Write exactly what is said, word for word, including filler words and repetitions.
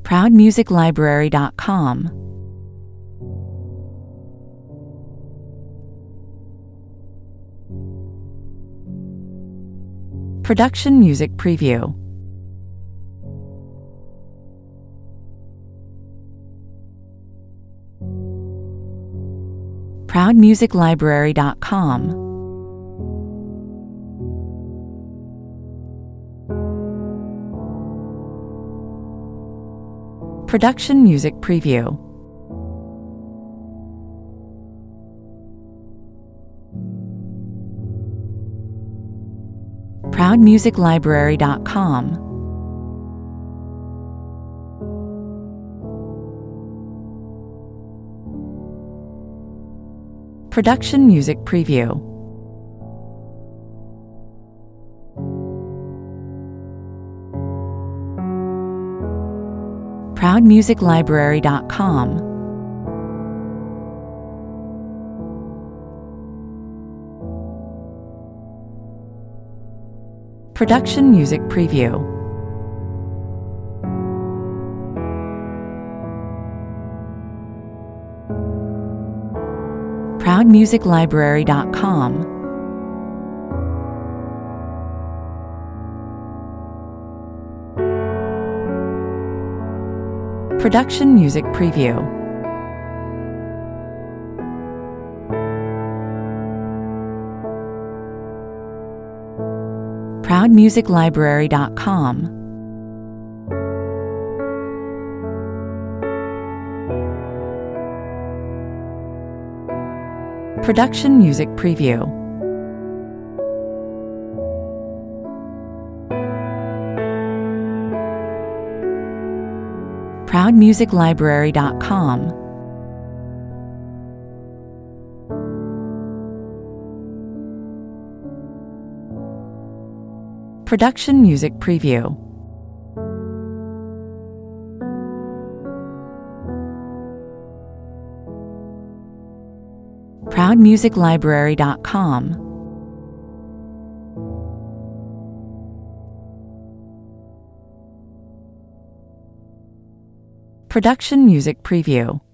proud music library dot com. Production Music Preview. proud music library dot com. Production Music Preview. proud music library dot com. Production Music Preview. proud music library dot com. Production Music Preview. proud music library dot com. Production Music Preview. proud music library dot com. Production Music Preview. proud music library dot com. Production Music Preview. proud music library dot com. Production Music Preview.